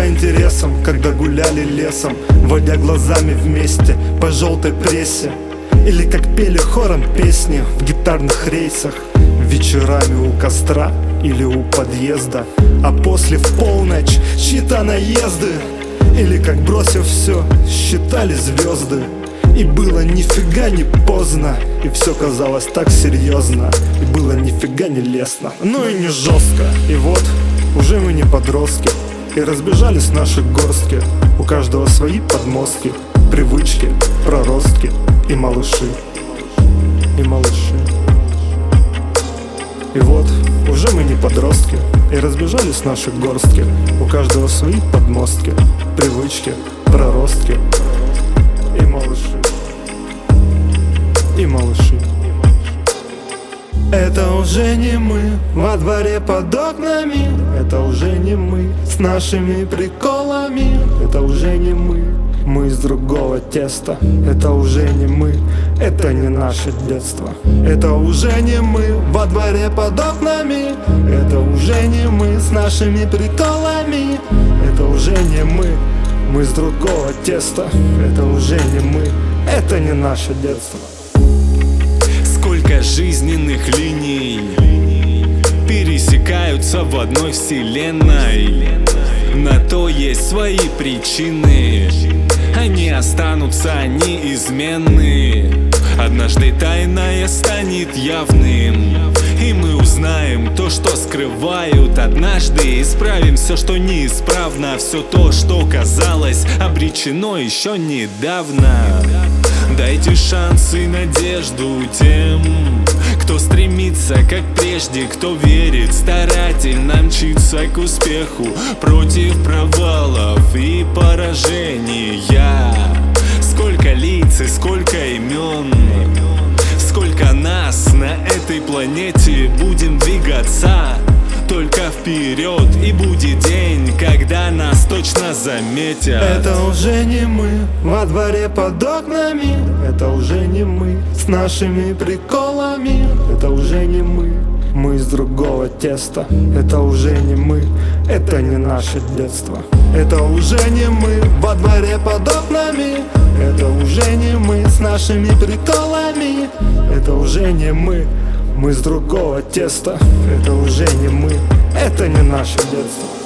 интересам, когда гуляли лесом, водя глазами вместе по желтой прессе. Или как пели хором песни в гитарных рейсах, вечерами у костра или у подъезда, а после в полночь чьи-то наезды. Или как, бросив все, считали звезды, и было нифига не поздно, и все казалось так серьезно, и было нифига не лестно, ну и не жестко. И вот уже мы не подростки, и разбежались наши горстки. У каждого свои подмостки, привычки, проростки и малыши. И малыши. И вот уже мы не подростки, и разбежались наши горстки. У каждого свои подмостки, привычки, проростки и малыши. И малыши. Это уже не мы во дворе под окнами, это уже не мы с нашими приколами, это уже не мы из другого теста. Это уже не мы, это не наше детство. Это уже не мы во дворе под окнами, это уже не мы с нашими приколами, это уже не мы из другого теста. Это уже не мы, это не наше детство. Сколько жизненных линий пересекаются в одной вселенной. На то есть свои причины, они останутся неизменны. Однажды тайное станет явным, и мы узнаем то, что скрывают. Однажды исправим все, что неисправно, все то, что казалось обречено еще недавно. Дайте шанс и надежду тем, кто стремится, как прежде, кто верит, старательно мчится к успеху против провалов и поражения. Сколько лиц и сколько имен, сколько нас на этой планете, будем двигаться только вперед, и будет день, когда нас точно заметят. Это уже не мы во дворе под окнами, это уже не мы с нашими приколами, это уже не мы из другого теста. Это уже не мы, это не наше детство. Это уже не мы во дворе под окнами, это уже не мы с нашими приколами, это уже не мы из другого теста. Это уже не мы, это не наше детство.